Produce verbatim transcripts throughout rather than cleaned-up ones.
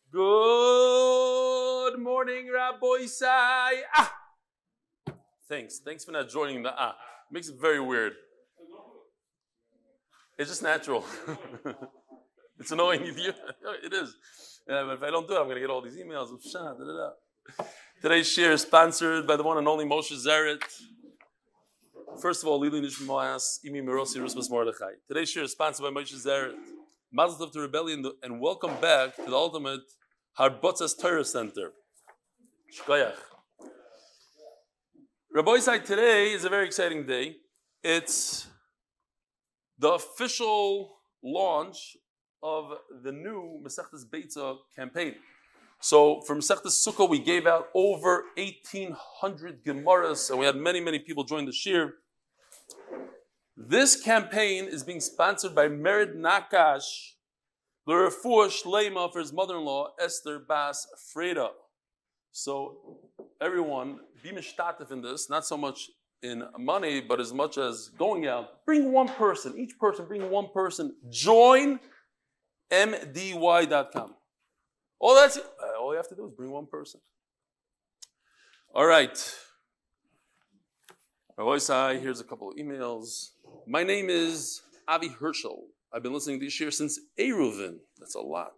Good morning, Rabbi Isai. Ah! Thanks. Thanks for not joining the ah. Makes it very weird. It's just natural. It's annoying. It is. Yeah, but if I don't do it, I'm going to get all these emails. Today's shir is sponsored by the one and only Moshe Zeret. First of all, Lili Nishmas, Imi Mirosi Rusmas Mordechai. Today's shir is sponsored by Moshe Zeret. Mazel tov to Rebellion and welcome back to the ultimate Harbotzas Torah Center. Shkoyach. Rabbi Isai, today is a very exciting day. It's the official launch of the new Masechtas Beitza campaign. So for Masechtas Sukkah, we gave out over eighteen hundred Gemaras, and we had many, many people join the shir. This campaign is being sponsored by Merid Nakash, L'Refuah Shleima for his mother-in-law, Esther Bas Freda. So everyone, be mishtatif in this, not so much in money, but as much as going out. Bring one person, each person, bring one person. Join M D Y dot com. All that's it. All you have to do is bring one person. All right. Rabbi Isai, here's a couple of emails. My name is Avi Herschel. I've been listening to this year since Eruvin. That's a lot.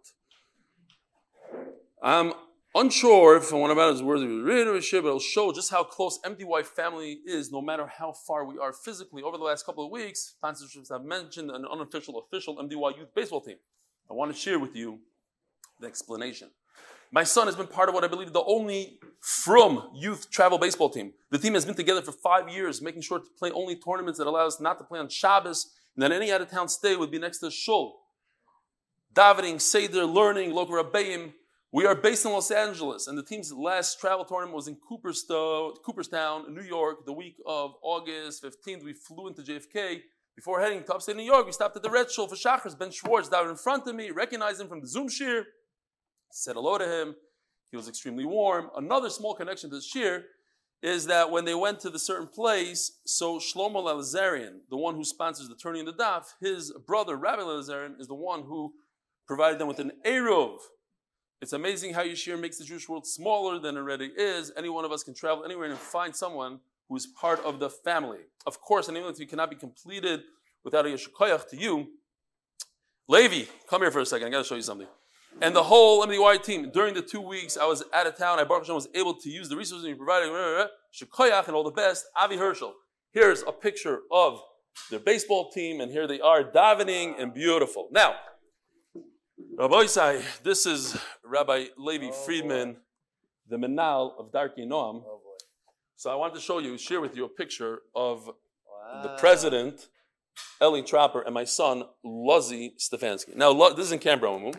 I'm unsure if one about it is worthy of reading a shir, but it'll show just how close M D Y family is, no matter how far we are physically. Over the last couple of weeks, sponsorships have mentioned an unofficial, official M D Y youth baseball team. I want to share with you the explanation. My son has been part of what I believe the only from youth travel baseball team. The team has been together for five years, making sure to play only tournaments that allow us not to play on Shabbos, and that any out-of-town stay would be next to shul. Davening, Seder, learning, local Rabbeim. We are based in Los Angeles, and the team's last travel tournament was in Cooperstown, Cooperstown, New York, the week of August fifteenth. We flew into J F K. Before heading to upstate New York, we stopped at the Red Shul for Shachris. Ben Schwartz died in front of me, recognized him from the Zoom shir, said hello to him. He was extremely warm. Another small connection to the shir is that when they went to the certain place, so Shlomo Lazarian, the one who sponsors the turning of the daf, his brother, Rabbi Lazarian, is the one who provided them with an Eruv. It's amazing how Yeshir makes the Jewish world smaller than it already is. Any one of us can travel anywhere and find someone who is part of the family. Of course, an English cannot be completed without a Yeshikoyach to you. Levi, come here for a second. I got to show you something. And the whole M D Y team, during the two weeks I was out of town, I Baruch Hashem was able to use the resources you provided. Shikoyach and all the best. Avi Herschel. Here's a picture of their baseball team, and here they are davening and beautiful. Now, Rabbi Isai, this is Rabbi Levi oh, Friedman, boy. the Menal of Darkei Noam. Oh, so I wanted to show you, share with you a picture of wow. the president, Eli Trapper, and my son, Luzzy Stefanski. Now, this is in Canberra. Wow.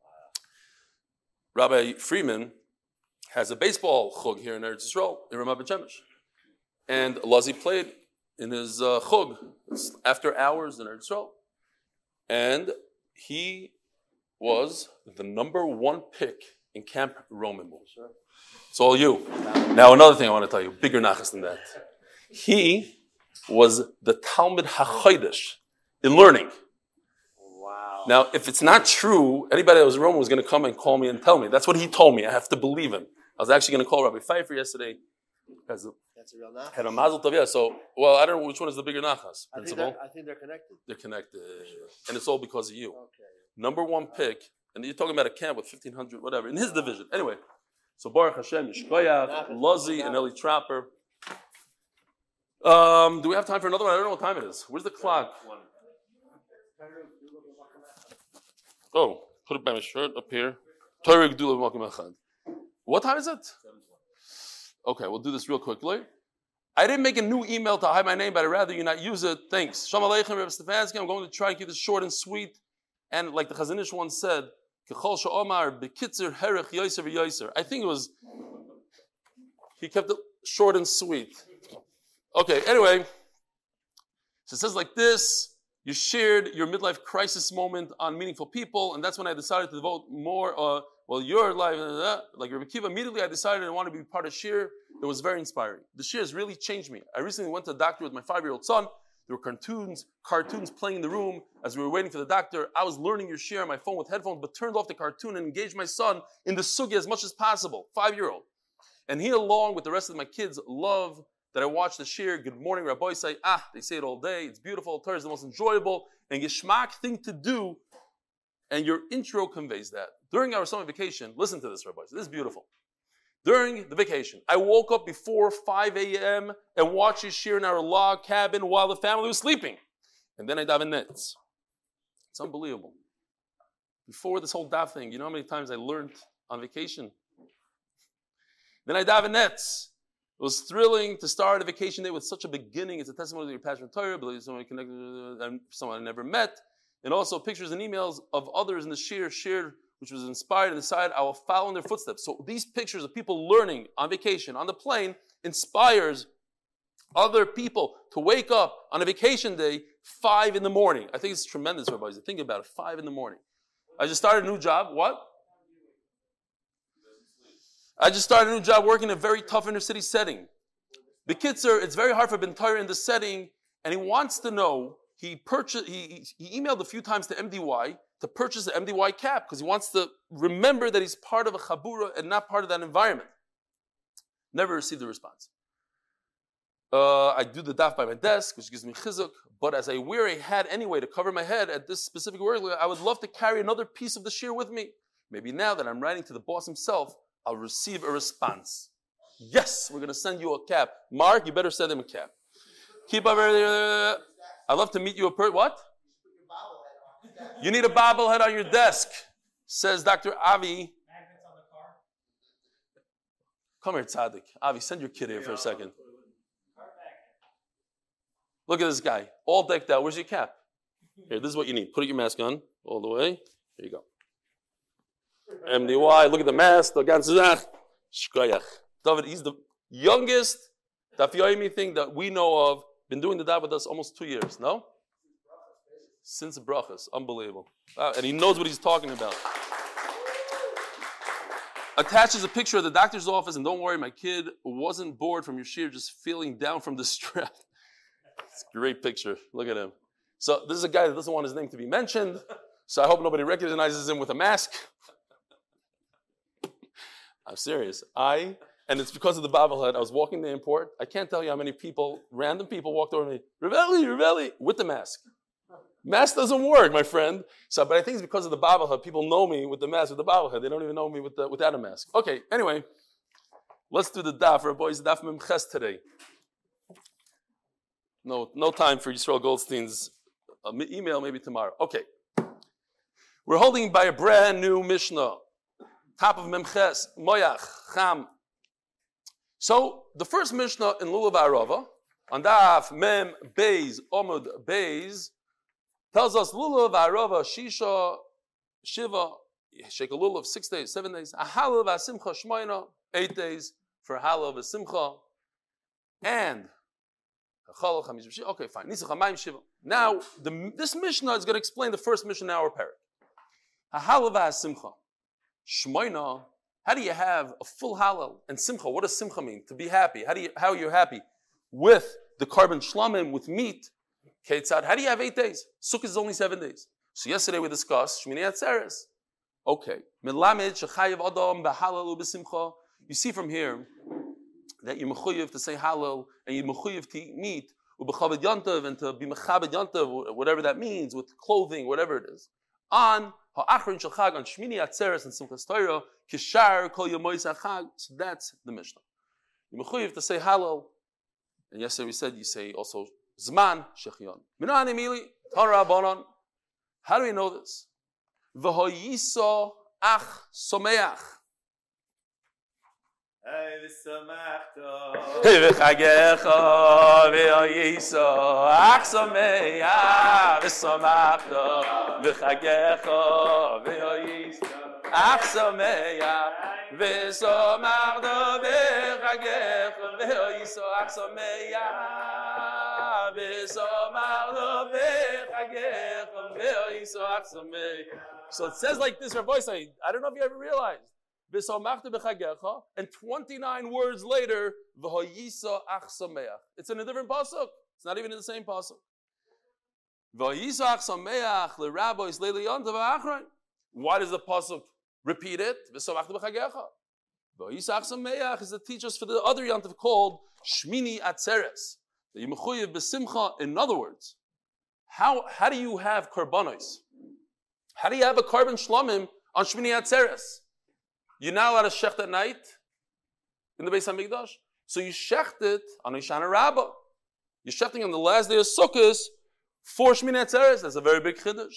Rabbi Friedman has a baseball chug here in Eretz Yisrael, in Ramat Beit Shemesh. And Luzzy played in his uh, chug after hours in Eretz Yisrael. And he was the number one pick in Camp Roman. It's all you. Now, another thing I want to tell you, bigger nachas than that. He was the Talmud HaChodesh in learning. Wow. Now, if it's not true, anybody that was in Rome was going to come and call me and tell me. That's what he told me. I have to believe him. I was actually going to call Rabbi Pfeiffer yesterday. Because That's a real nachas. Had a mazel tov, yeah. So, well, I don't know which one is the bigger nachas. I think, I think they're connected. They're connected. Sure. And it's all because of you. Okay. Number one pick, and you're talking about a camp with fifteen hundred, whatever, in his division. Anyway, so Baruch Hashem, Yishkoyach, Luzzy, and Eli Trapper. Um, do we have time for another one? I don't know what time it is. Where's the clock? Oh, put it by my shirt up here. What time is it? Okay, we'll do this real quickly. I didn't make a new email to hide my name, but I'd rather you not use it. Thanks. Shalom Aleichem, Rabbi Stefanski. I'm going to try and keep this short and sweet. And like the Chazon Ish once said, I think it was, he kept it short and sweet. Okay, anyway, so it says like this, you shared your midlife crisis moment on meaningful people, and that's when I decided to devote more, uh, well, your life, uh, like Rabbi Kiva, immediately I decided I wanted to be part of Shir. It was very inspiring. The Shir has really changed me. I recently went to the doctor with my five-year-old son. The There were cartoons, cartoons playing in the room as we were waiting for the doctor. I was learning your shir on my phone with headphones, but turned off the cartoon and engaged my son in the sugi as much as possible, five-year-old. And he, along with the rest of my kids, love that I watch the shir. Good morning, Rabbi say, ah, they say it all day. It's beautiful. Torah is the most enjoyable and geschmack thing to do. And your intro conveys that. During our summer vacation, listen to this, Rabbi. This is beautiful. During the vacation, I woke up before five a.m. and watched his shir in our log cabin while the family was sleeping. And then I daven nets. It's unbelievable. Before this whole daf thing, you know how many times I learned on vacation? Then I daven nets. It was thrilling to start a vacation day with such a beginning. It's a testimony to your passion for Torah, believe someone connected with someone I never met. And also pictures and emails of others in the shir shared, which was inspired and decided I will follow in their footsteps. So these pictures of people learning on vacation, on the plane, inspires other people to wake up on a vacation day, five in the morning. I think it's tremendous, rabbis. Think about it, five in the morning. I just started a new job. What? I just started a new job working in a very tough inner city setting. The Kitzer, it's very hard for Ben Torah in this setting, and he wants to know, he purchased, he, he emailed a few times to M D Y to purchase an M D Y cap because he wants to remember that he's part of a chabura and not part of that environment. Never received a response. Uh, I do the daf by my desk, which gives me chizuk, but as I wear a hat anyway to cover my head at this specific work, I would love to carry another piece of the shir with me. Maybe now that I'm writing to the boss himself, I'll receive a response. Yes, we're going to send you a cap. Mark, you better send him a cap. Keep up. I'd love to meet you a per. What? You need a bobblehead on your desk, says Doctor Avi. Magnets on the car. Come here, Tzaddik. Avi, send your kid here for a second. Look at this guy, all decked out. Where's your cap? Here, this is what you need. Put your mask on all the way. Here you go. M D Y, look at the mask. The ganze Sache. Shkoyach. David, he's the youngest Daf Yomi thing that we know of. Been doing the daf with us almost two years, no? Since the brachas. Unbelievable. Uh, and he knows what he's talking about. Attaches a picture of the doctor's office, and don't worry, my kid wasn't bored from your shir, just feeling down from the stress. It's a great picture. Look at him. So this is a guy that doesn't want his name to be mentioned, so I hope nobody recognizes him with a mask. I'm serious. I, and it's because of the bobblehead, I was walking the airport. I can't tell you how many people, random people walked over me, Ravelli, Ravelli, with the mask. Mask doesn't work, my friend. So, but I think it's because of the bobblehead. People know me with the mask, with the bobblehead. They don't even know me with the, without a mask. Okay, anyway, let's do the daf. Our boys, daf memches today. No, no time for Yisrael Goldstein's uh, email, maybe tomorrow. Okay. We're holding by a brand new Mishnah. Top of Memches, Moyach, Cham. So, the first Mishnah in Lulav Arava, on Daf, Mem, Beis, Omud, Beis, tells us Lulav Arava, Shisha, Shiva, Shake a Lulav, six days, seven days, a Halav, a Simcha, Shmoina, eight days, for Halav, a Simcha, and okay, fine. Now, the, this Mishnah is going to explain the first Mishnah in our parak. Ha'halava simcha. Shmoina. How do you have a full halal and simcha? What does simcha mean? To be happy. How do you? How are you happy? With the carbon shlamim, with meat. Ketzad. How do you have eight days? Sukkot is only seven days. So yesterday we discussed Shmini Atzeres. Okay. Melamed shechayev adam b'halal u'b'simcha. You see from here that you're mechuyev to say halal, and you're mechuyev to eat meat, u'b'chaved yantav, and to be mechabed yantav, whatever that means, with clothing, whatever it is. On ha'achrin shel on Shmini Atzeres and Simchas Torah, kishar kol yamois ha'chag. So that's the Mishnah. You're mechuyev to say halal, and yesterday we said you say also zman shechion. Minan emili Torah banon. How do we know this? V'hoyiso ach someach. Hey, v'samachto. V'chagecha v'hoyiso ach someach. V'samachto. V'chagecha v'hoyiso ach someach. V'samachto v'chagecha v'hoyiso ach someach. So it says like this, Rabbi say, I don't know if you ever realized. And twenty-nine words later, it's in a different pasuk. It's not even in the same pasuk. Why does the pasuk repeat it? Is to teach us for the other yantiv called Shmini Atzeres. In other words, how, how do you have karbanos? How do you have a carbon shlamim on Shmini Atzeres? You're not allowed to shecht at night in the Beis HaMikdash. So you shecht it on Hoshana Rabbah. You're shechting on the last day of Sukkot for Shmini Atzeres. That's a very big chiddush.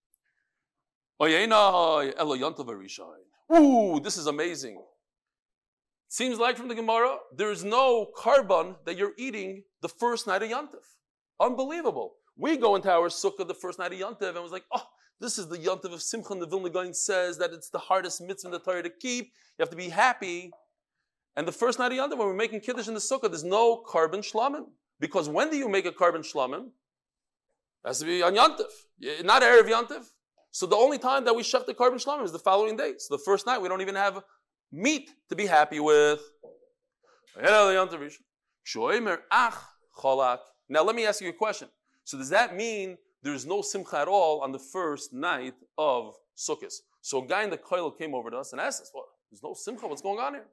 Ooh, this is amazing. Seems like from the Gemara, there is no carbon that you're eating the first night of Yantiv. Unbelievable. We go into our sukkah the first night of Yantiv and was like, oh, this is the Yantiv of Simcha. And the Vilna Gaon says that it's the hardest mitzvah in the Torah to keep. You have to be happy. And the first night of Yantiv, when we're making Kiddush in the sukkah, there's no carbon shlamim. Because when do you make a carbon shlamim? It has to be on Yantiv, not Erev Yantiv. So the only time that we shech the carbon shlamim is the following day. So the first night, we don't even have meat to be happy with. Now let me ask you a question. So does that mean there's no simcha at all on the first night of Sukkot? So a guy in the koil came over to us and asked us, "What? There's no simcha? What's going on here?"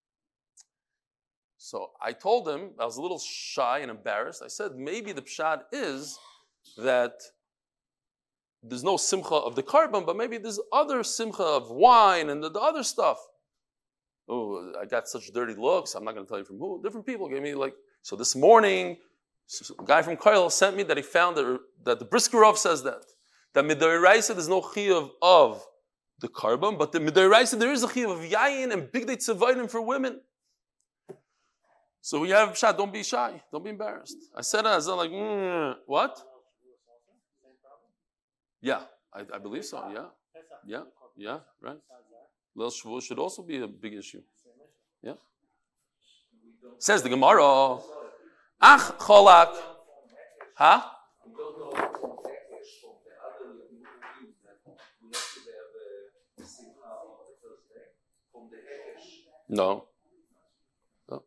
So I told him, I was a little shy and embarrassed. I said, maybe the pshat is that there's no simcha of the carbon, but maybe there's other simcha of wine and the, the other stuff. Oh, I got such dirty looks. I'm not going to tell you from who. Different people gave me like, so this morning, a guy from Koil sent me that he found that, that the Briskerov says that. That Midoraisa, there's no chiyuv of the carbon, but the Midoraisa, there is a chiyuv of yayin and big day tzavayim for women. So we have pshat, don't be shy. Don't be embarrassed. I said, I was like, mm, what? Yeah, I, I believe so, yeah. Yeah, yeah, right. Lil Shavuot should also be a big issue. Yeah. Says the Gemara. Ach cholak. Huh? No. No.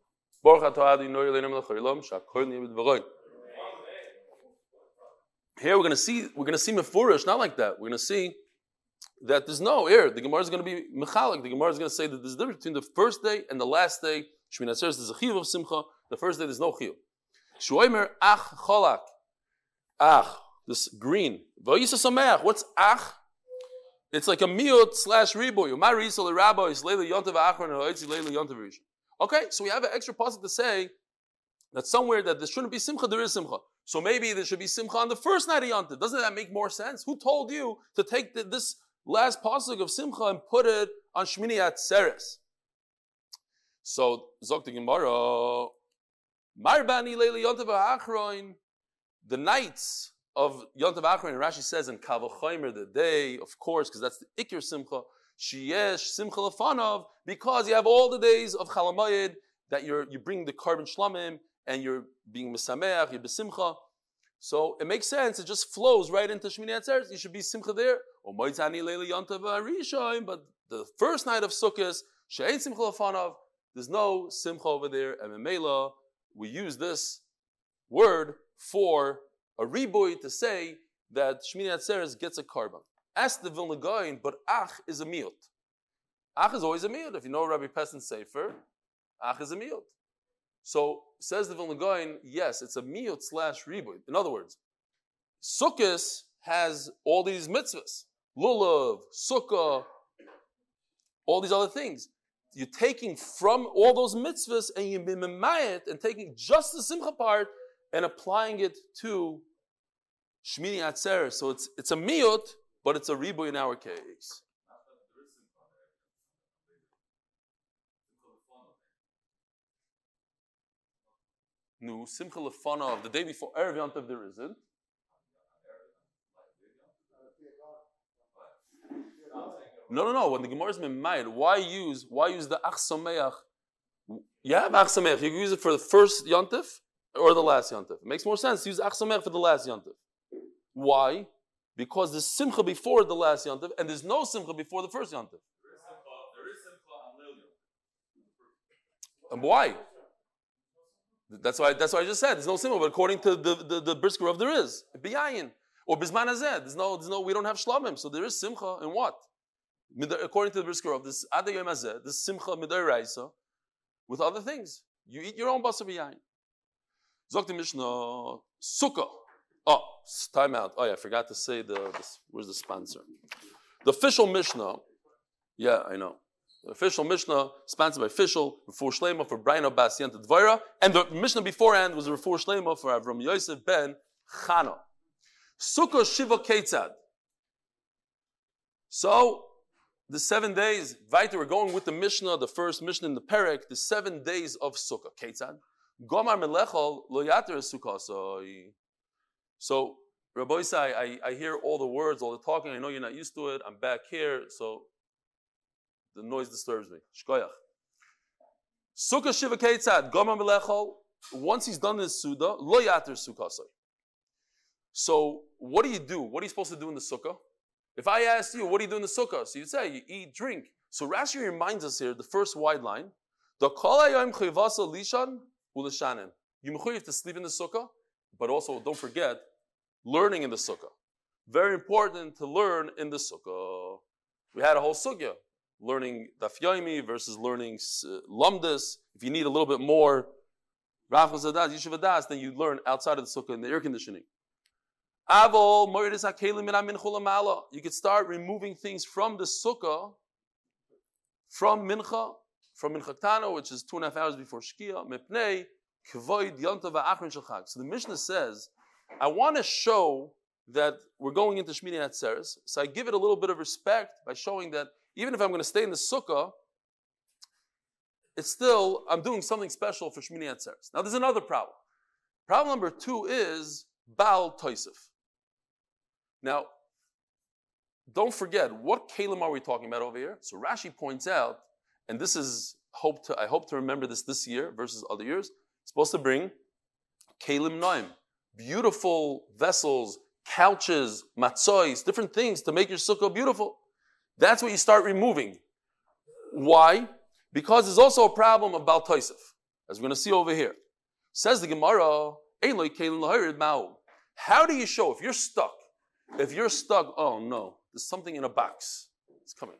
Here we're going to see, we're going to see mefurish, not like that. We're going to see that there's no air. The Gemara is going to be mechalik. The Gemara is going to say that there's a difference between the first day and the last day. Shmini Atzeres, there's a chiyuv of simcha. The first day, there's no chiyuv. Shuomer ach cholak. Ach, this green. V'yisa sameach. What's ach? It's like a miut slash riboy. Umar yisol rabbi is leila yontav achron and ha'etzi leila yontav rishon. Okay, so we have an extra pasuk to say that somewhere that there shouldn't be simcha, there is simcha. So maybe there should be simcha on the first night of Yontif. Doesn't that make more sense? Who told you to take the, this last pasuk of simcha and put it on Shmini Atzeres? So Zok the Gemara, Marbani Leili Yontif Achroin, the nights of Yontif Achroin, Rashi says in Kavachomer, the day, of course, because that's the Ikir Simcha, Sheyesh Simcha Lefanov, because you have all the days of Chalamayid that you're you bring the carbon shlamim and you're being misameach, you're besimcha. So it makes sense. It just flows right into Shmini Atzeres. You should be simcha there. But the first night of Sukkot, she'ein simcha lefanov, there's no simcha over there. And memela, we use this word for a riboy to say that Shmini Atzeres gets a carbon. Ask the Vilna Gaon, but ach is a miut. Ach is always a miut. If you know Rabbi Pessin's Sefer, ach is a miut. So says the Vilna Gaon, yes, it's a miut slash riboy. In other words, Sukkot has all these mitzvahs, lulav, sukkah, all these other things. You're taking from all those mitzvahs and you mimayit and taking just the simcha part and applying it to Shmini Atzeres. So it's it's a miut, but it's a riboy in our case. No, Simcha Lefanov, the day before Erev Yontav there isn't. No, no, no. When the Gemara is Memayed, why use why use the Ach Sameach? You have Ach Sameach. You can use it for the first Yontav or the last Yontav. It makes more sense to use Ach Sameach for the last Yontav. Why? Because there's Simcha before the last Yontav and there's no Simcha before the first Yontav. There is Simcha on Lil Yom. And why? That's why. That's why I just said there's no simcha. But according to the the, the Brisker of there is biyayin. Or Bisman Hazeh, there's no, there's no, we don't have Shlamim, so there is Simcha in what? According to the Brisker of this Adai Yom Hazeh, this Simcha Midai Raisa, with other things. You eat your own Basar B'Yayin. Zok the Mishnah, Sukkah. Oh, time out. Oh yeah, I forgot to say the, this, where's the sponsor? The official Mishnah, yeah, I know. The official Mishnah, sponsored by official, Refuah Shlema for Brian Abbas Yenta Dvaira, and the Mishnah beforehand was a Refuah Shlema for Avram Yosef ben Chana. Sukkah Shiva Ketzad. So, the seven days, Vaiter, we're going with the Mishnah, the first Mishnah in the Perek, the seven days of Sukkah. Ketzad. Gomar Melechol Lo Yater Sukkah. So, so Rabbi Isai, I, I hear all the words, all the talking. I know you're not used to it. I'm back here, so the noise disturbs me. Shkoyach. Sukkah Shiva Ketzad. Gomar Melechol. Once he's done this Suda, Lo Yater Sukkah. So, what do you do? What are you supposed to do in the Sukkah? If I asked you, what do you do in the Sukkah? So you'd say, you eat, drink. So Rashi reminds us here, the first wide line, the Kol HaYom Chayvasa Lishan U'Lishanen. You mechuyev to sleep in the Sukkah, but also, don't forget, learning in the Sukkah. Very important to learn in the Sukkah. We had a whole Sukkah, learning Daf Yomi versus learning uh, Lamdas. If you need a little bit more Rav Chazadas, Yeshiva Das, then you learn outside of the Sukkah in the air conditioning. You could start removing things from the sukkah, from mincha, from mincha ktana, which is two and a half hours before shkia. So the Mishnah says, I want to show that we're going into Shmini Atzeres, so I give it a little bit of respect by showing that even if I'm going to stay in the sukkah, it's still, I'm doing something special for Shmini Atzeres. Now there's another problem. Problem number two is Baal Toisef. Now, don't forget, what kelim are we talking about over here? So Rashi points out, and this is, hope to, I hope to remember this this year versus other years, supposed to bring kelim noim, beautiful vessels, couches, matzois, different things to make your sukkah beautiful. That's what you start removing. Why? Because there's also a problem of Baal Toisef, as we're going to see over here. Says the Gemara, how do you show if you're stuck? If you're stuck, oh no, there's something in a box. It's coming.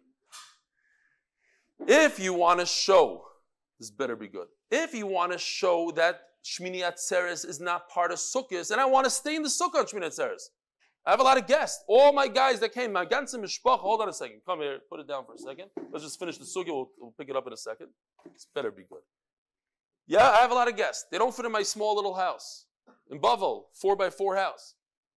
If you want to show, this better be good. If you want to show that Shmini Atzeres is not part of Sukkot, and I want to stay in the Sukkah on Shmini Atzeres. I have a lot of guests. All my guys that came, my ganze mishpach, hold on a second. Come here, put it down for a second. Let's just finish the Sukkah, we'll, we'll pick it up in a second. This better be good. Yeah, I have a lot of guests. They don't fit in my small little house. In Bavel, four by four house.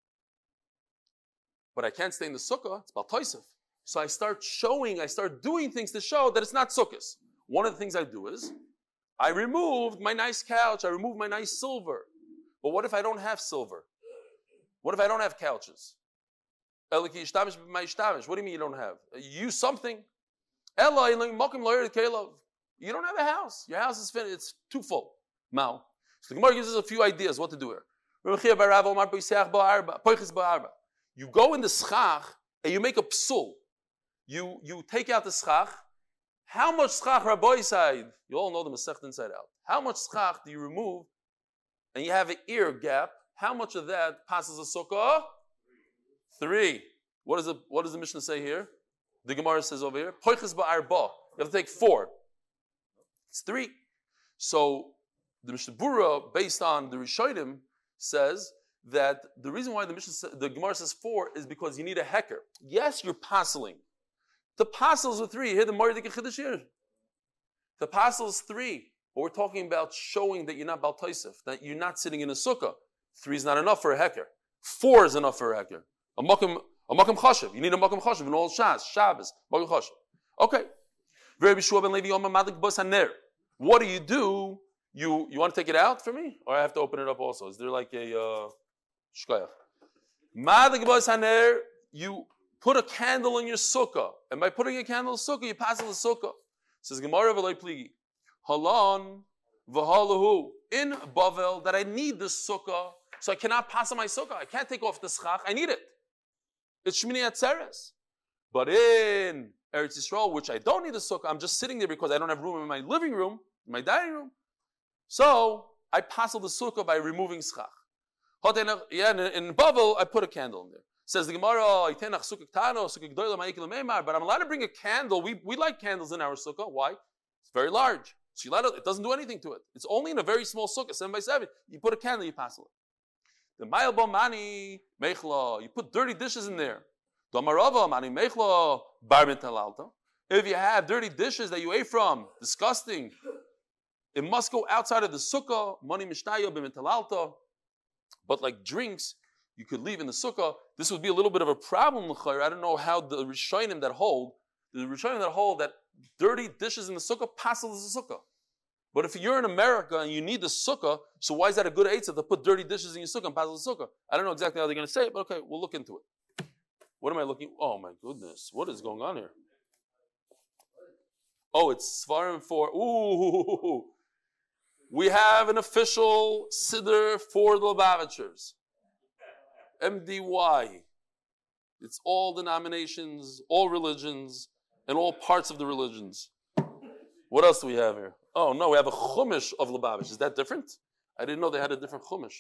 But I can't stay in the sukkah, it's Baal Toisef. So I start showing, I start doing things to show that it's not sukkahs. One of the things I do is, I removed my nice couch, I removed my nice silver. But what if I don't have silver? What if I don't have couches? What do you mean you don't have? You use something. You don't have a house. Your house is finished, it's too full. Mal. So the Gemara gives us a few ideas what to do here. You go in the schach and you make a psul. You, you take out the schach. How much schach, Rabbi side? You all know the Masechet inside out. How much schach do you remove? And you have an ear gap. How much of that passes a sukkah? Three. What, is the, what does the Mishnah say here? The Gemara says over here, Poiches ba'arba. You have to take four. It's three. So the Mishnah Bura, based on the Rishonim, says that the reason why the Mishnah, the Gemara says four is because you need a hecker. Yes, you're passing. The passels are three. Here the Mardik Chidashir. The passels is three. But we're talking about showing that you're not Baal Toisef, that you're not sitting in a sukkah. Three is not enough for a hecker. Four is enough for a hecker. A makam, a makam chashav. You need a makam chashav in all Shas, Shabbos, makam chashav. Okay. What do you do? You you want to take it out for me, or I have to open it up also? Is there like a uh, shkoyach? You put a candle in your sukkah, and by putting a candle in the sukkah, you pass the sukkah. Says Gemara v'loy pligi halon v'halahu in Bavel that I need this sukkah, so I cannot pass on my sukkah. I can't take off the schach. I need it. It's Shmini Atzeres. But in Eretz Yisrael, which I don't need a sukkah, I'm just sitting there because I don't have room in my living room, in my dining room. So I passel the sukkah by removing schach. Yeah, in, in Bavel, I put a candle in there. Says the Gemara, but I'm allowed to bring a candle. We, we like candles in our sukkah. Why? It's very large. So to, it doesn't do anything to it. It's only in a very small sukkah, seven by seven. You put a candle, you pass it. The Mayal Bomani Mechla, you put dirty dishes in there. Domarava Mani Mechla Bar Mitalalta. If you have dirty dishes that you ate from, disgusting, it must go outside of the sukkah, Mani Mishnaya B'Mitalalta. But like drinks, you could leave in the sukkah. This would be a little bit of a problem. I don't know how the Rishonim that hold, the Rishonim that hold that dirty dishes in the sukkah passes the sukkah. But if you're in America and you need the sukkah, so why is that a good eitzah to put dirty dishes in your sukkah and pass the sukkah? I don't know exactly how they're going to say it, but okay, we'll look into it. What am I looking? Oh my goodness, what is going on here? Oh, it's Svarim for, ooh, we have an official siddur for the Lubavitchers. M D Y. It's all denominations, all religions, and all parts of the religions. What else do we have here? Oh no, we have a chumash of Lubavitch. Is that different? I didn't know they had a different chumash.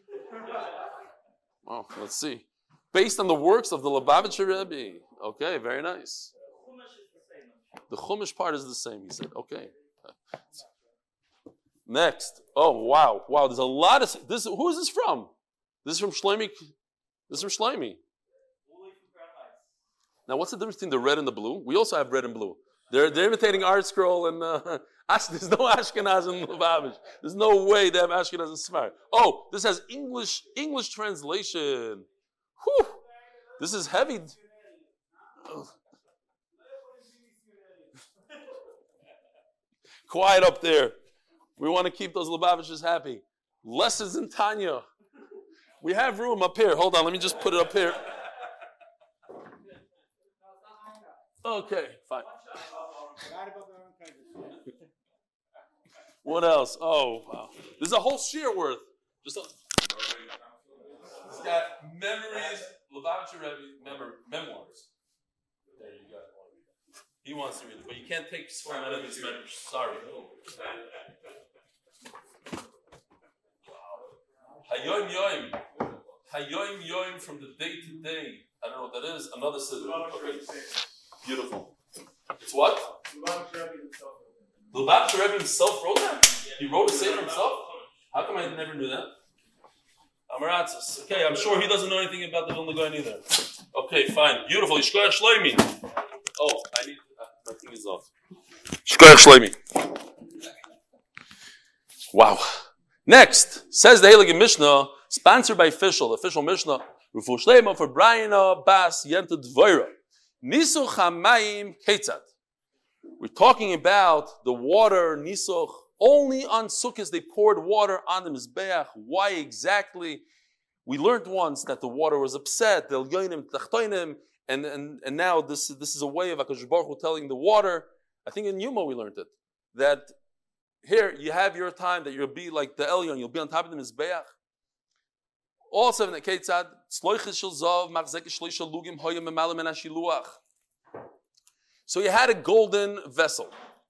Oh, let's see. Based on the works of the Lubavitcher Rebbe. Okay, very nice. The chumash part is the same, he said. Okay. Next. Oh, wow. Wow, there's a lot of... this. Who is this from? This is from Shlomi. This is from Shlomi. Now, what's the difference between the red and the blue? We also have red and blue. They're, they're imitating Art Scroll and... Uh, there's no Ashkenaz in Lubavitch. There's no way they have Ashkenaz in Sfar. Oh, this has English English translation. Whew. This is heavy. Oh. Quiet up there. We want to keep those Lubavitchers happy. Lessons in Tanya. We have room up here. Hold on, let me just put it up here. Okay, fine. What else? Oh, wow. There's a whole shear worth. Just a... It's got memories, Lubavitcher Rebbe memor- memoirs. There you go. He wants to read it, but you can't take Sforim out of his memories. Sorry. Hayoim Yoim. Hayoim Yoim from the day to day. I don't know what that is. Another siddur. Okay. Beautiful. It's what? The Lubavitcher Rebbe himself wrote that? He wrote a sefer himself? How come I never knew that? Amaratzis. Okay, I'm sure he doesn't know anything about the Vilna Gaon either. Okay, fine. Beautiful. Yishkoyach Shloimi. Oh, I need... Uh, my thing is off. Yishkoyach Shloimi. Wow. Next, says the Heilige Mishnah, sponsored by Official, the official Mishnah, Rufu Shleima for Brian Bas Yenta Dvoira. Nisuch HaMayim Ketzad. We're talking about the water, Nisuch. Only on Sukkot they poured water on the Mizbeach. Why exactly? We learned once that the water was upset, the Elyonim, Tachtoinim, and, and, and now this, this is a way of HaKadosh Baruch Hu telling the water. I think in Yuma we learned it. That here you have your time that you'll be like the Elyon, you'll be on top of the Mizbeach. Also in the Ketzad, Tzloiches Shel Zav, Machzekes Shleisha Lugim, Hoyim Memalim and Ashiluach. So you had a golden vessel.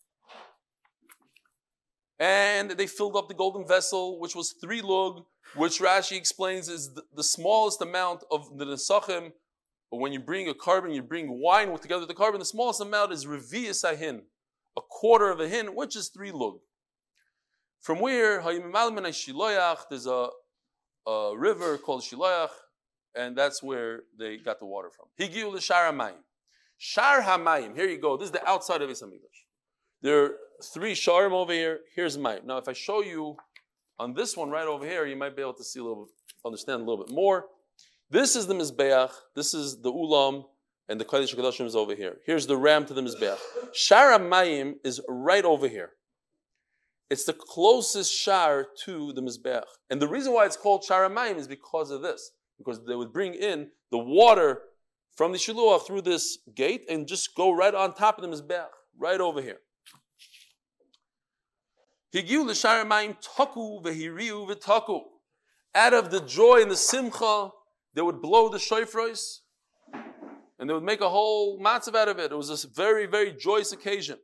And they filled up the golden vessel, which was three lug, which Rashi explains is the, the smallest amount of the nesachim. When you bring a carbon, you bring wine with together with the carbon, the smallest amount is revi'is ahin, a quarter of a hin, which is three lug. From where, there's a, a river called Shiloach, and that's where they got the water from. Higiu l'shar hamayim. Shar hamayim, here you go, this is the outside of Beis Hamikdash. There are three sharim over here. Here's mine. Now, if I show you on this one right over here, you might be able to see a little bit, understand a little bit more. This is the Mizbeach. This is the Ulam, and the Kodesh HaKadoshim is over here. Here's the ram to the Mizbeach. Shar HaMayim is right over here. It's the closest shar to the Mizbeach. And the reason why it's called Shar HaMayim is because of this. Because they would bring in the water from the Shiluach through this gate and just go right on top of the Mizbeach, right over here. Higiu l'shar hamayim taku v'hiriu v'taku. Out of the joy and the simcha, they would blow the shofros, and they would make a whole matzav out of it. It was a very, very joyous occasion.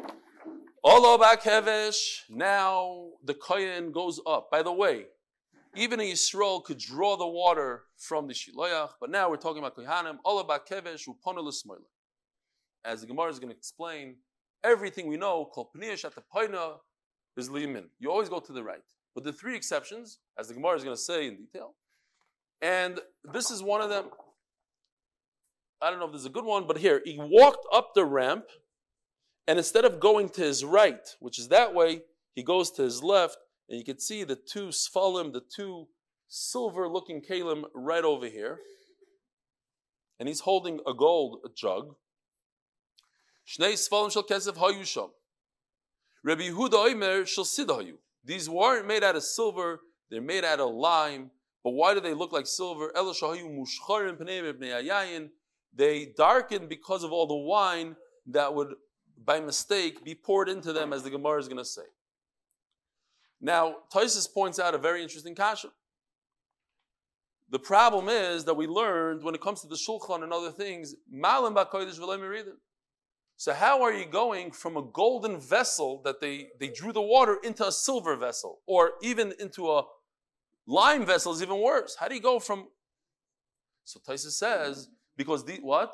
Olo ba'kevesh. Now the kohen goes up. By the way, Even a Yisrael could draw the water from the Shiloach, but now we're talking about Kohanim, all about Kevesh, Uponu L'Smoila. As the Gemara is going to explain, everything we know, Kol Pniyash at the Paina, is Liyamin. You always go to the right. But the three exceptions, as the Gemara is going to say in detail, and this is one of them. I don't know if this is a good one, but here, he walked up the ramp, and instead of going to his right, which is that way, he goes to his left, and you can see the two Sfalim, the two silver-looking Kalim right over here. And he's holding a gold jug. Shnei Sfalim shel kesef hayu sham. Rabbi Yehuda Omer shel sid hayu. These weren't made out of silver, they're made out of lime. But why do they look like silver? Ela shahayu mushcharim pnei bnei hayayin. They darkened because of all the wine that would, by mistake, be poured into them, as the Gemara is going to say. Now, Tosfos points out a very interesting kasha. The problem is that we learned, when it comes to the Shulchan and other things, malim ba'kodesh v'lo meridim. So how are you going from a golden vessel that they, they drew the water into a silver vessel, or even into a lime vessel is even worse? How do you go from... So Tosfos says, because the, what?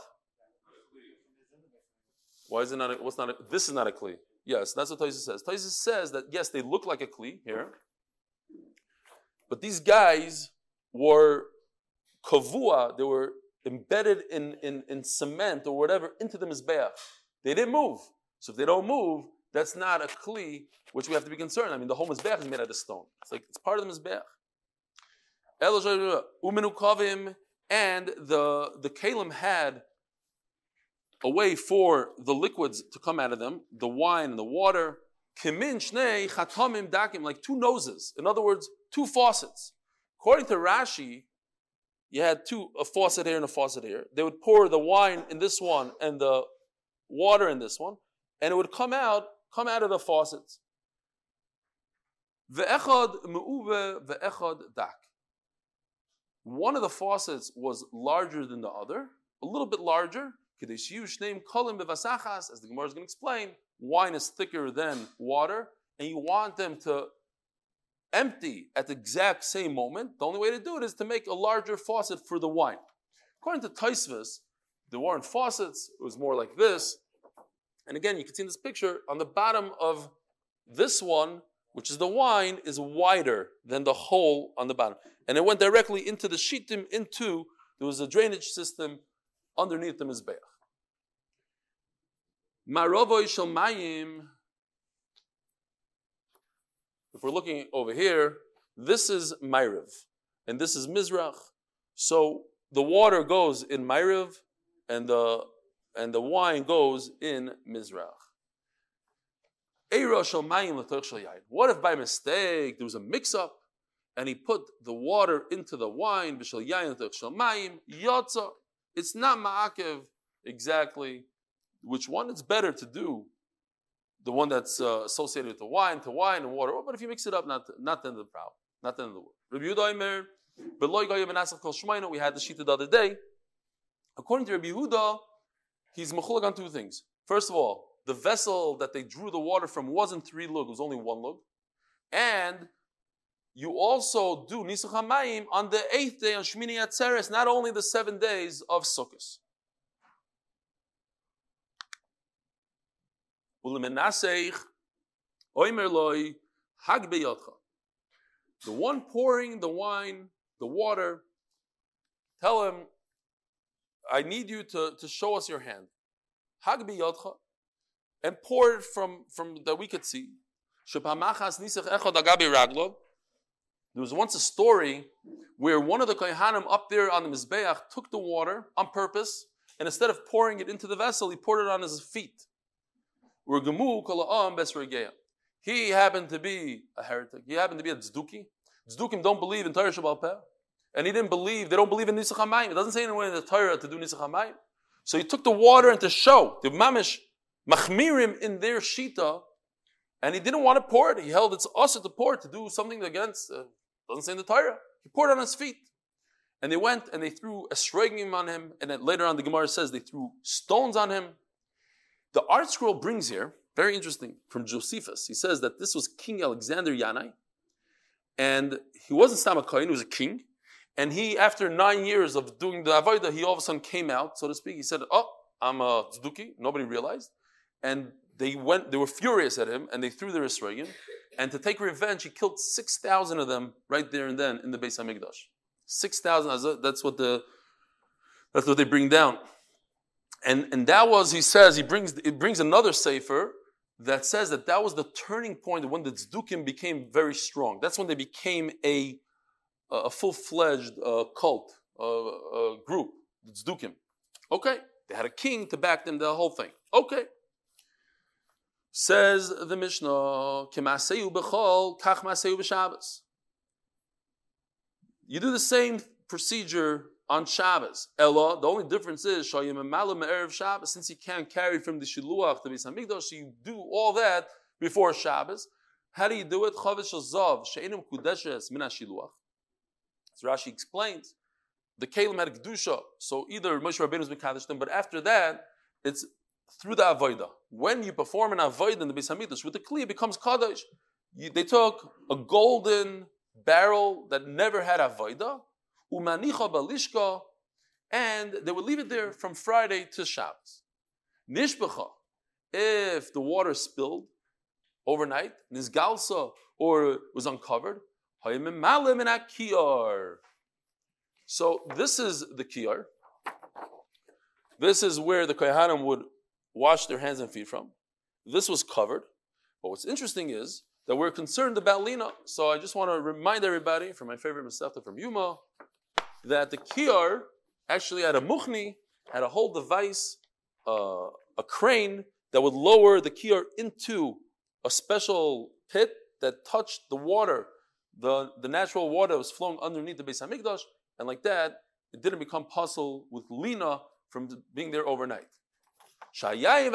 Why is it not a, what's not a, this is not a kli. Yes, that's what Tosfos says. Tosfos says that, yes, they look like a kli here, but these guys were kavua, they were embedded in, in, in cement or whatever into the mizbeach. They didn't move. So if they don't move, that's not a kli, which we have to be concerned. I mean, the whole mizbeach is made out of stone. It's like, it's part of the mizbeach. Umenu kavim, and the, the kalim had a way for the liquids to come out of them, the wine and the water, kimin shnei chatamim dakim, like two noses. In other words, two faucets. According to Rashi, you had two, a faucet here and a faucet here. They would pour the wine in this one and the water in this one, and it would come out, come out of the faucets. Ve'echad me'uve ve'echad dak. One of the faucets was larger than the other, a little bit larger. As the Gemara is going to explain, wine is thicker than water, and you want them to empty at the exact same moment. The only way to do it is to make a larger faucet for the wine. According to Tosfos, there weren't faucets, it was more like this. And again, you can see in this picture, on the bottom of this one, which is the wine, is wider than the hole on the bottom. And it went directly into the shitim, into, there was a drainage system underneath the mizbeach. Maravoi shel mayim. If we're looking over here, this is Ma'ariv, and this is Mizrach. So the water goes in Ma'ariv, and the and the wine goes in Mizrach. Eira shel mayim l'toch shel yayin. What if by mistake there was a mix-up, and he put the water into the wine, b'shel yayin l'toch shel mayim, yotza. It's not ma'akev exactly which one. It's better to do the one that's uh, associated with the wine, to wine and water. Oh, but if you mix it up, not, not the end of the problem. Not the end of the world. Rabbi Yehuda Omer, B'loi goyim v'nasach kol shmayno, we had the shita the other day. According to Rabbi Yehuda, he's mechulag on two things. First of all, the vessel that they drew the water from wasn't three lug, it was only one lug. And you also do Nisuch HaMayim on the eighth day on Shmini Atzeres, not only the seven days of Sukkot. The one pouring the wine, the water, tell him, I need you to, to show us your hand. Hag biyodcha, and pour it from, from that we could see. There was once a story where one of the Kohanim up there on the Mizbeach took the water on purpose, and instead of pouring it into the vessel, he poured it on his feet. He happened to be a heretic. He happened to be a tzduki. Tzdukim don't believe in Torah Shabbal Peh. And he didn't believe, they don't believe in Nisuch HaMayim. It doesn't say anywhere in the Torah to do Nisuch HaMayim. So he took the water and to show, the mamish machmirim in their shita, and he didn't want to pour it. He held it's also to pour it, to do something against, uh, doesn't say in the Torah. He poured it on his feet. And they went and they threw a sregim on him, and then later on the Gemara says they threw stones on him. The Art Scroll brings here, very interesting, from Josephus. He says that this was King Alexander Yanai, and he wasn't Stam a Kohen, he was a king. And he, after nine years of doing the Avodah, he all of a sudden came out, so to speak. He said, oh, I'm a Tzduki. Nobody realized. And they went, they were furious at him, and they threw their Esrogim. And to take revenge, he killed six thousand of them right there and then in the Beis HaMikdash. six thousand, that's what the, that's what they bring down. And, and that was, he says, he brings, it brings another sefer that says that that was the turning point when the Tzdukim became very strong. That's when they became a a full-fledged uh, cult, uh, uh, group, the Tzdukim. Okay, they had a king to back them, the whole thing. Okay. Says the Mishnah, K'maseu b'chol, kach maseu b'Shabbos. You do the same procedure on Shabbos. Ella, the only difference is, Shayim Emalim Erev Shabbos, since you can't carry from the Shiluach to Beis HaMikdash, so you do all that before Shabbos. How do you do it? Chavish Zav, she'enim kudeshes min ha-Shiluach. So Rashi explains, the Kalim had Kedusha, so either Moshe Rabbeinu is Mekadosh them, but after that, it's through the Avodah. When you perform an Avodah in the Beis HaMikdash, with the Kli, it becomes Kadosh. You, they took a golden barrel that never had Avodah, umanicha balishka, and they would leave it there from Friday to Shabbos. Nishbecha, if the water spilled overnight, nizgalsa, or was uncovered, so this is the kiyar. This is where the kohanim would wash their hands and feet from. This was covered. But what's interesting is that we're concerned about lina. So I just want to remind everybody, from my favorite Masechta from Yuma, that the kiyar actually had a muchni, had a whole device, uh, a crane that would lower the kiyar into a special pit that touched the water. The, the natural water was flowing underneath the Beis HaMikdash, and like that, it didn't become puzzle with lina from being there overnight. It's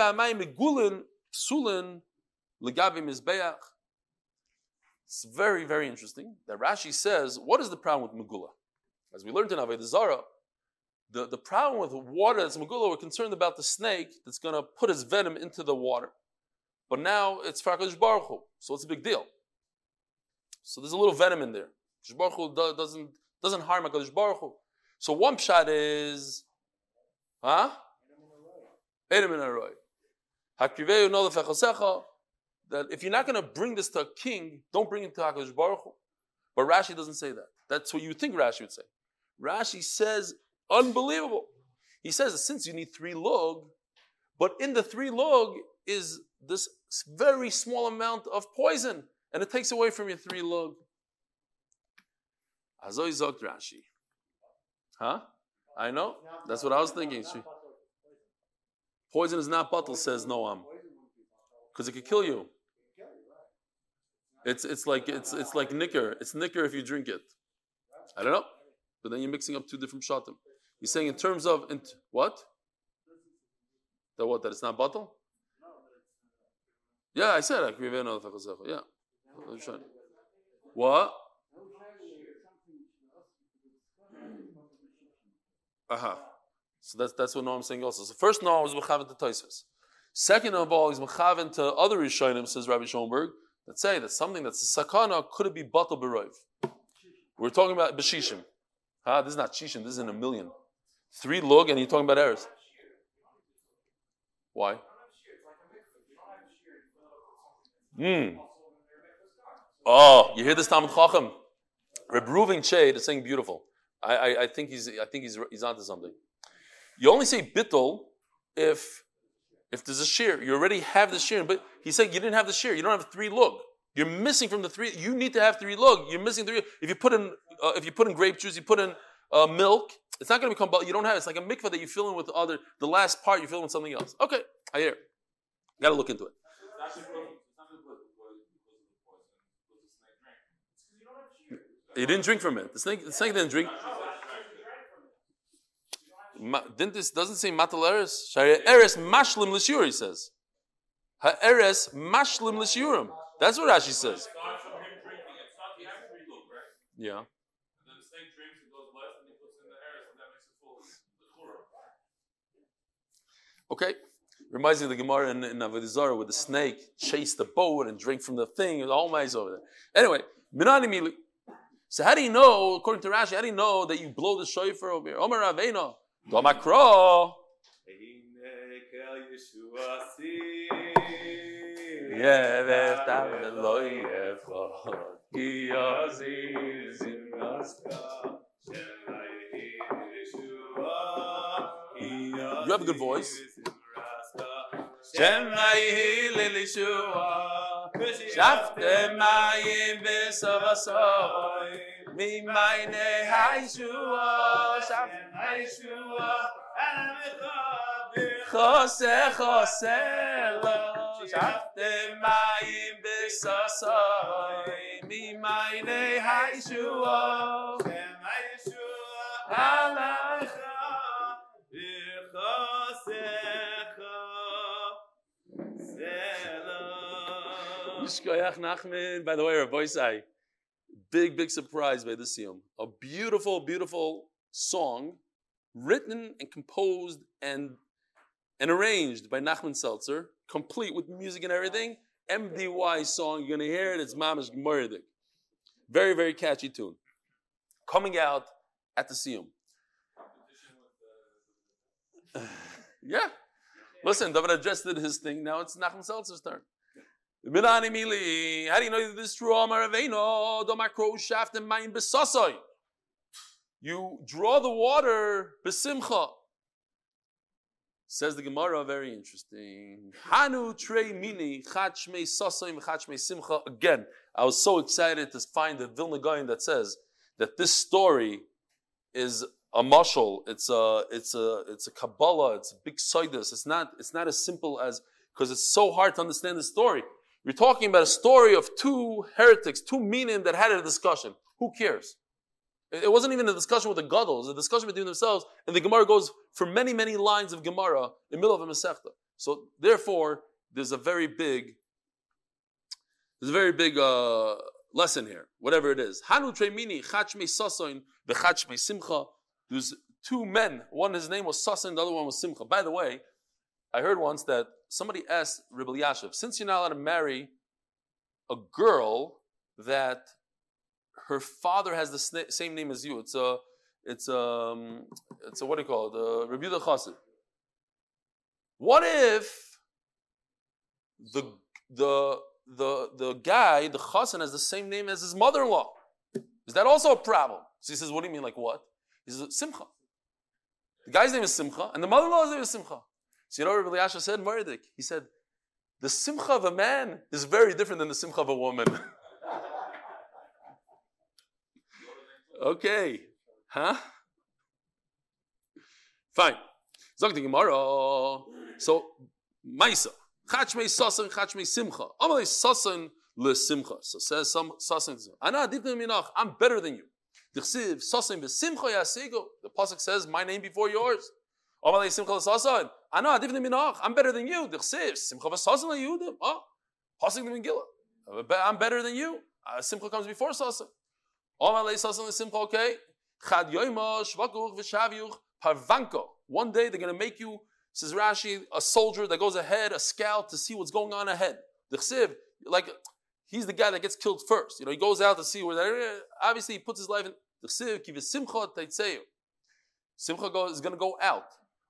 very, very interesting that Rashi says, what is the problem with Megullah? As we learned in Avodah Zarah, the, the problem with water that's Megullah, we're concerned about the snake that's going to put its venom into the water. But now it's for HaKadosh Baruch Hu, so it's a big deal. So there's a little venom in there. HaKadosh Baruch Hu doesn't, doesn't harm HaKadosh Baruch Hu. So one pshat is, huh? Edom in Aroi. Hakriveu no lefechosecha, that if you're not going to bring this to a king, don't bring it to HaKadosh Baruch Hu. But Rashi doesn't say that. That's what you would think Rashi would say. Rashi says, unbelievable. He says that since you need three log, but in the three log is this very small amount of poison, and it takes away from your three log. Azoi zogt Rashi. Huh? I know. That's what I was thinking. Poison is not bottle, says Noam. Because it could kill you. It's it's like it's it's like nicker. It's nicker if you drink it. I don't know. But then you're mixing up two different shatim. He's saying in terms of in, what? That what? That it's not bottle? Yeah, I said yeah. What? Aha. Uh-huh. So that's that's what Noam saying also. So first Noam was mechaven to Tosfos. Second of all, he's mechaven to other Rishonim, says Rabbi Schoenberg, that say that something that's a sakana could it be batal b'roiv. We're talking about b'shishim. Huh? This is not shishim. This is in a million. Three lug, and you're talking about errors. Why? Hmm. Oh, you hear this Talmud Chacham? Reb Reuven Shade is saying beautiful. I, I, I think he's I think he's he's onto something. You only say bittul if if there's a shear. You already have the shear, but he said you didn't have the shear. You don't have three lug. You're missing from the three. You need to have three lug. You're missing three. If you put in uh, if you put in grape juice, you put in uh, milk. It's not going to become. You don't have. It's like a mikvah that you fill in with the other. The last part you fill in with something else. Okay, I hear. Got to look into it. You didn't drink from it. The snake, the snake didn't drink. Ma, didn't this doesn't say matal eres? Eres mashlim l'shiur, he says. Ha eres mashlim l'shiurim. That's what Rashi says. Yeah. Okay. Reminds me of the Gemara in, in Avodah Zarah where the snake chased the boat and drank from the thing. The whole maze over there. Anyway, minani mili. So how do you know, according to Rashi, how do you know that you blow the shofar over here? Omer Raveinu, do makro. You have a good voice. Choseh, choseh lo, shaftem mayim b'sasoi, mimaynei ha'yeshua, halacha, v'chosecha, selah. Yishkoyach Nachman. By the way, Rabbi Isai, big, big surprise by this yom. A beautiful, beautiful song, written and composed and and arranged by Nachman Seltzer, complete with music and everything. M D Y song, you're going to hear it, it's Mamash Gemordik. Very, very catchy tune. Coming out at the Siyum. Yeah. Listen, David addressed it his thing, now it's Nachman Seltzer's turn. How do you know this is true? You draw the water, besimcha. Says the Gemara, very interesting. Hanu trei mini chachmei sasoim chachmei simcha. Again, I was so excited to find the Vilna Gaon that says that this story is a mashal. It's a it's a it's a Kabbalah. It's a big soidus. It's not it's not as simple as, because it's so hard to understand the story. We're talking about a story of two heretics, two minim that had a discussion. Who cares? It wasn't even a discussion with the Gadol. It was a discussion between themselves, and the Gemara goes for many, many lines of Gemara in the middle of a Masechta. So therefore, there's a very big, there's a very big uh, lesson here, whatever it is. Hanu treimini chachmei sasoin v'chachmei simcha. There's two men. One, his name was Sasoin, the other one was Simcha. By the way, I heard once that somebody asked Rebbe Elyashiv, since you're not allowed to marry a girl that her father has the sna- same name as you. It's a, it's a, it's a, what do you call it? A Rebbe Yehuda Chassid. What if the, the, the, the guy, the Chassid, has the same name as his mother-in-law? Is that also a problem? So he says, what do you mean, like what? He says, Simcha. The guy's name is Simcha, and the mother-in-law's name is Simcha. So you know what Rebbe Elyashiv said, Mordik? He said, the Simcha of a man is very different than the Simcha of a woman. Okay. Huh? Fine. Zog the Gemara. So, Maisa. Chachmei sasan, chachmei simcha. Amalei sasan le simcha. So says some sasan. Ana adivna minach. I'm better than you. Dichsiv sasan besimcha yasigo. The pasuk says, my name before yours. Amalei simcha le sasan. Ana adivna minach. I'm better than you. Dichsiv simcha v'sasan le Yehudim. Oh, pasuk the Megillah. I'm better than you. Uh, simcha comes before sasan. Okay. One day they're going to make you, says Rashi, a soldier that goes ahead, a scout to see what's going on ahead. The chsiv, like, he's the guy that gets killed first. You know, he goes out to see where that, obviously he puts his life in. The chsiv, kiv simcha teitzeyu. Simcha go, is going to go out.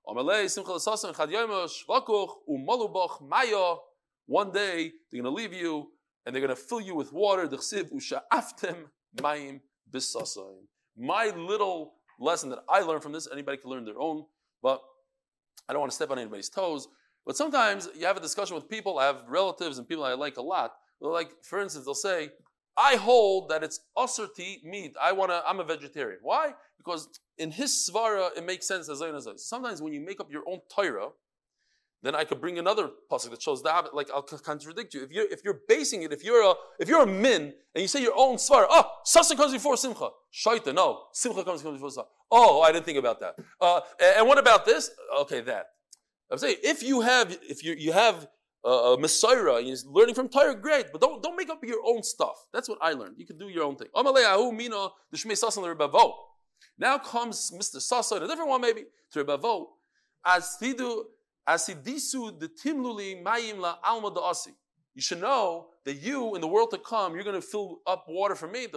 One day they're going to leave you and they're going to fill you with water. The chsiv usha'aftem mayim bisasayim. My little lesson that I learned from this, anybody can learn their own, but I don't want to step on anybody's toes. But sometimes you have a discussion with people, I have relatives and people I like a lot. They're like, for instance, they'll say, I hold that it's usher to eat meat. I wanna, I'm a vegetarian. Why? Because in his svara, it makes sense as I know. Sometimes when you make up your own Torah, then I could bring another pasuk that shows that. Like I'll contradict you. If you're if you're basing it, if you're a if you're a min and you say your own svara, oh, sasan comes before simcha. Shaita, no, simcha comes, comes before simcha. Oh, I didn't think about that. Uh, and what about this? Okay, that. I'm saying if you have if you you have a, a Messiah and you're learning from Torah, great, but don't don't make up your own stuff. That's what I learned. You can do your own thing. Now comes Mister Sasan, a different one maybe to Rebavo as tidu. Asidisu the timluli mayim la alma da asi. You should know that you, in the world to come, you're going to fill up water for me.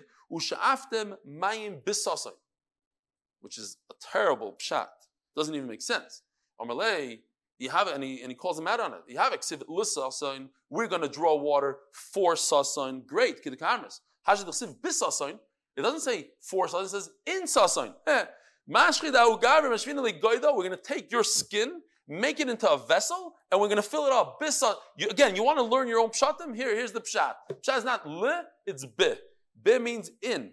Which is a terrible pshat. Doesn't even make sense. Amalei, you have it, and he, and he calls him out on it. You have it, we're going to draw water for sasain. Great, kiddukarmas. It doesn't say for sasain, it says in sasain. We're going to take your skin, make it into a vessel, and we're going to fill it up. Bisa, you, again, you want to learn your own pshatim? Here, here's the pshat. Pshat is not le, it's be. Be means in.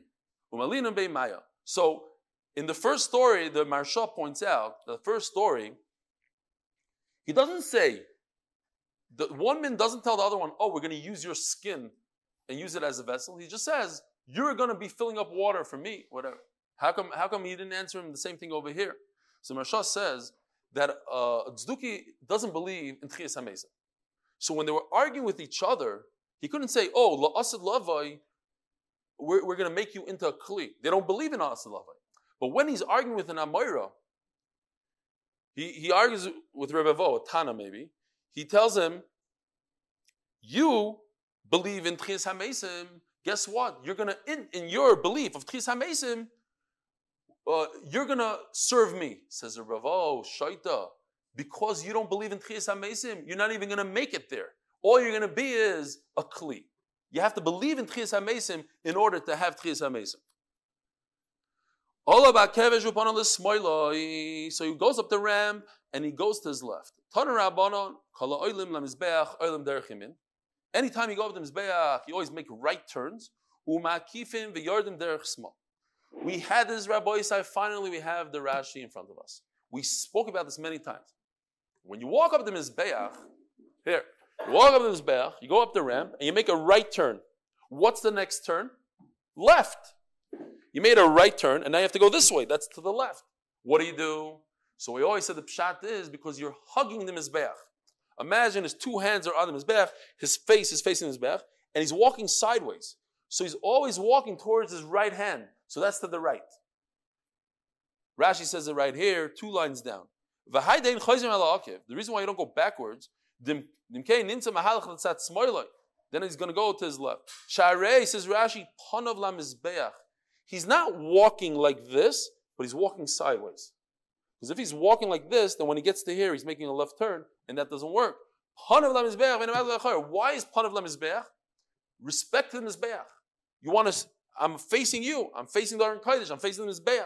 So, in the first story, the Maharsha points out, the first story, he doesn't say, the one man doesn't tell the other one, oh, we're going to use your skin and use it as a vessel. He just says, you're going to be filling up water for me, whatever. How come, how come he didn't answer him the same thing over here? So Maharsha says that uh, Tzduki doesn't believe in Tchias HaMesim. So when they were arguing with each other, he couldn't say, oh, la'asid lavai, we're, we're going to make you into a kli. They don't believe in la'asid lavai. But when he's arguing with an Amoira, he, he argues with Rebbe Vo, Tana maybe, he tells him, you believe in Tchias HaMesim, guess what? You're going to, in, in your belief of Tchias HaMesim, uh, you're going to serve me. Says Rebbe Vo, Shaita, because you don't believe in Tchias HaMesim, you're not even going to make it there. All you're going to be is a Kli. You have to believe in Tchias HaMesim in order to have Tchias HaMesim. All about Kevesh upon the Smoiloi. So he goes up the ramp and he goes to his left. Anytime you go up the Mizbeach, you always make right turns. We had this Rabbi Yisai, finally we have the Rashi in front of us. We spoke about this many times. When you walk up the Mizbeach, here, you walk up the Mizbeach, you go up the ramp, and you make a right turn. What's the next turn? Left. You made a right turn, and now you have to go this way. That's to the left. What do you do? So we always said the pshat is because you're hugging the Mizbeach. Imagine his two hands are on the Mizbeach, his face is facing the Mizbeach, and he's walking sideways. So he's always walking towards his right hand. So that's to the right. Rashi says it right here, two lines down. The reason why you don't go backwards, then he's going to go to his left. Sharei, says Rashi, panav la Mizbeach. He's not walking like this, but he's walking sideways. Because if he's walking like this, then when he gets to here, he's making a left turn, and that doesn't work. Why is panav la Mizbeach? Respect the Mizbeach. You want to, I'm facing you. I'm facing the Aron Kodesh. I'm facing the Mizbeach.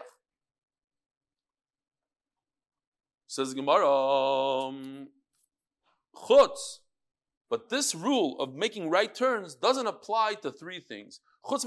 Says Gemara, um, chutz. But this rule of making right turns doesn't apply to three things.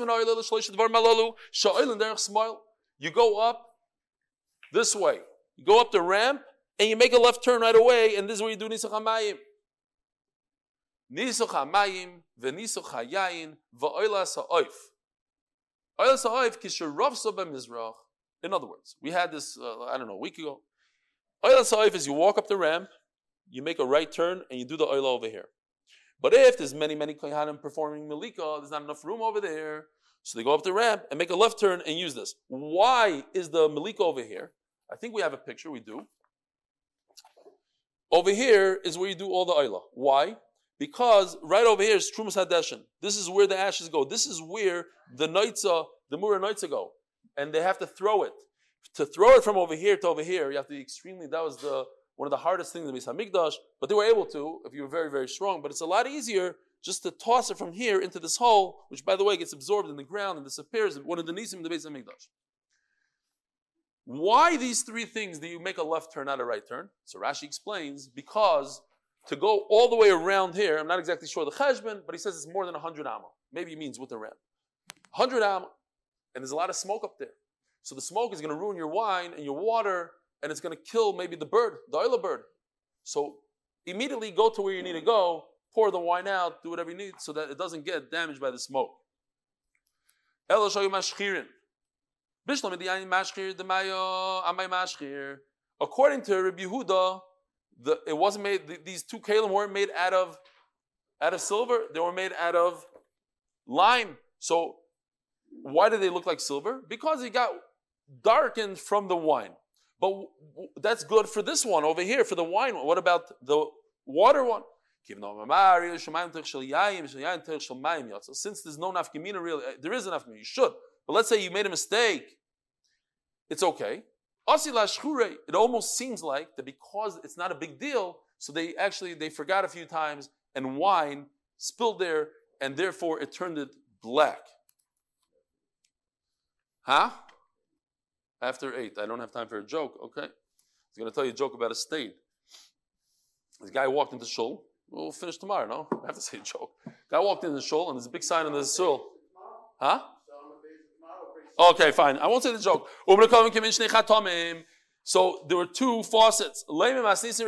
You go up this way. You go up the ramp and you make a left turn right away, and this is where you do Nisuch HaMayim. Nisuch HaMayim v'Nisuch HaYayin v'Oilas HaOif. Oilas HaOif kisher Rav Soba Mizrach. In other words, we had this, uh, I don't know, a week ago. Oilas HaOif is you walk up the ramp, you make a right turn, and you do the Oila over here. But if there's many, many kohanim performing Melika, there's not enough room over there, so they go up the ramp and make a left turn and use this. Why is the Melika over here? I think we have a picture, we do. Over here is where you do all the Oila. Why? Because right over here is Trumas Hadeshin. This is where the ashes go. This is where the Noitza, the Mura Noitza go. And they have to throw it. To throw it from over here to over here, you have to be extremely, that was the one of the hardest things in the Beis HaMikdash, but they were able to, if you were very, very strong. But it's a lot easier just to toss it from here into this hole, which, by the way, gets absorbed in the ground and disappears. One of the nisim in the Beis HaMikdash. Why these three things do you make a left turn, not a right turn? So Rashi explains, because to go all the way around here, I'm not exactly sure the cheshbon, but he says it's more than one hundred amma. Maybe he means with the ramp. one hundred amma. And there's a lot of smoke up there. So the smoke is going to ruin your wine and your water, and it's going to kill maybe the bird, the oila bird. So immediately go to where you need to go, pour the wine out, do whatever you need so that it doesn't get damaged by the smoke. According to Rabbi Yehuda, the, it wasn't made, the, these two kalim weren't made out of, out of silver, they were made out of lime. So why did they look like silver? Because it got darkened from the wine. But that's good for this one over here, for the wine one. What about the water one? Since there's no nafkamina, really, there is a nafkamina. You should, but let's say you made a mistake. It's okay. It almost seems like that because it's not a big deal, so they actually they forgot a few times, and wine spilled there, and therefore it turned it black. Huh? After eight, I don't have time for a joke. Okay, I was going to tell you a joke about a stain. This guy walked into shul. We'll finish tomorrow, no? I have to say a joke. Guy walked into the shul, and there's a big sign on the shul. Huh? Okay, fine. I won't say the joke. So there were two faucets. Maybe our Mishnah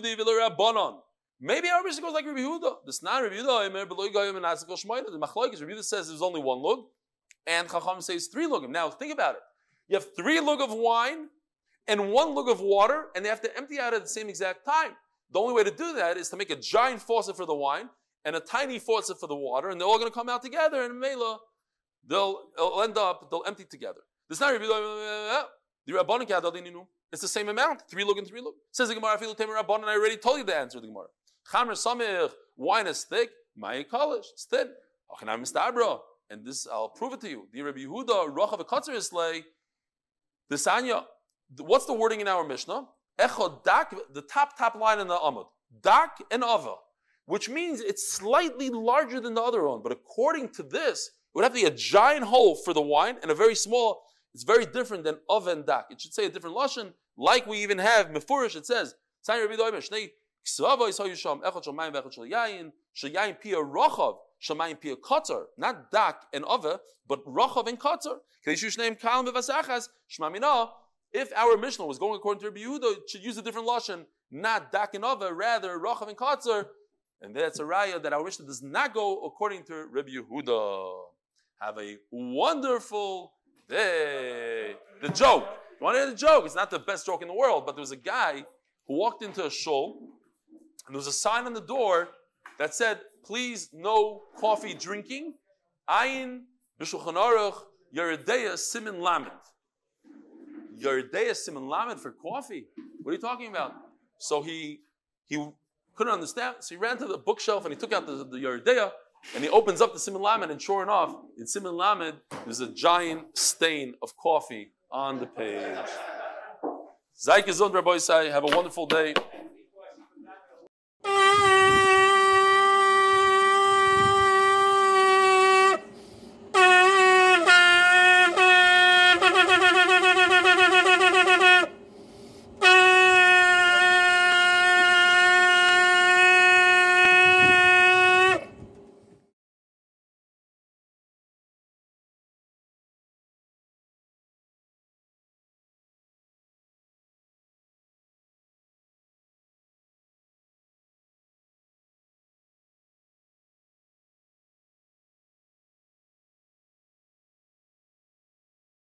goes like Rabbi Yehuda. This not Rabbi Yehuda. The Machlokes, Rabbi Yehuda says there's only one lug, and Chacham says three lugim. Now think about it. You have three lug of wine and one lug of water, and they have to empty out at the same exact time. The only way to do that is to make a giant faucet for the wine and a tiny faucet for the water, and they're all going to come out together, and Mela, they'll, they'll end up, they'll empty together. This is not Rabbi Yehuda. It's the same amount, three lug and three lug. Says the Gemara, and I already told you the answer to the Gemara. Chamer samich, wine is thick, ma'ay kalish, it's thin. And this, I'll prove it to you. The Rabbi Yehuda, rochav v'katzer islay, the Sanya, what's the wording in our Mishnah? Echod dak, the top, top line in the Amud. Dak and ava, which means it's slightly larger than the other one. But according to this, it would have to be a giant hole for the wine and a very small. It's very different than ava and dak. It should say a different lashon, like we even have mefurish. It says, not dak and ava, but rachav and katzar. If our Mishnah was going according to Rabbi Yehuda, it should use a different lashon, not dak and ava, rather rachav and katzar, and that's a raya that our Mishnah does not go according to Rabbi Yehuda. Have a wonderful day. The joke. You want to hear the joke? It's not the best joke in the world, but there was a guy who walked into a shul, and there was a sign on the door that said, "Please, no coffee drinking." Ayin b'Shulchan Aruch Yeredeya Siman Lamed. Yeredeya Siman Lamed for coffee? What are you talking about? So he he couldn't understand. So he ran to the bookshelf and he took out the, the Yeredeya and he opens up the Siman Lamed, and sure enough, in Siman Lamed there's a giant stain of coffee on the page. Zayke Zund Rabbi Yisai, have a wonderful day.